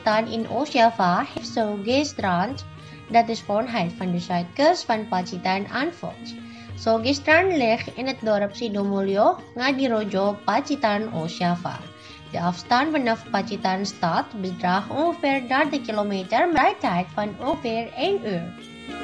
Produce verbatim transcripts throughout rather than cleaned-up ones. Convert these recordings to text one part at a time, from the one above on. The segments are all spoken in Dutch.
Pacitan in Oost-Java heeft Sogestrand, dat de schoonheid van de zuidkust van Pacitan aanvult. Sogestrand ligt in het dorp Sidomulyo, Ngadirojo, Pacitan, Oost-Java. De afstand vanaf Pacitan stad bedraagt ongeveer dertig kilometer met een reistijd van ongeveer één uur.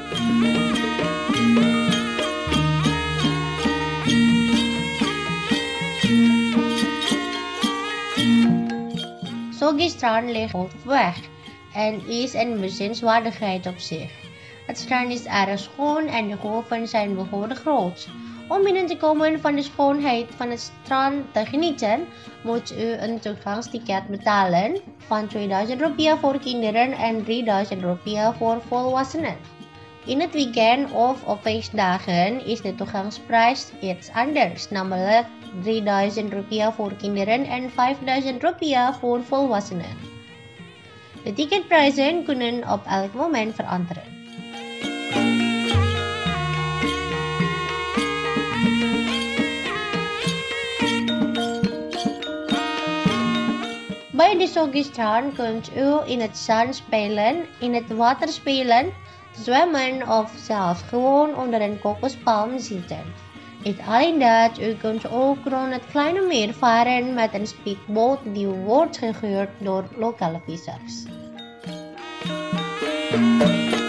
Sogestrand ligt op weg en is een bezienswaardigheid op zich. Het strand is erg schoon en de golven zijn behoorlijk groot. Om binnen te komen van de schoonheid van het strand te genieten, moet u een toegangsticket betalen van tweeduizend rupiah voor kinderen en drieduizend rupiah voor volwassenen. In het weekend of op feestdagen is de toegangsprijs iets anders, namelijk drieduizend rupiah voor kinderen en vijfduizend rupiah voor volwassenen. De ticketprijzen kunnen op elk moment veranderen. Bij de Sogestrand kunt u in het zand spelen, in het water spelen, zwemmen of zelfs gewoon onder een kokospalm zitten. Niet alleen dat, u kunt ook rond het kleine meer varen met een speedboot die wordt gehuurd door lokale vissers.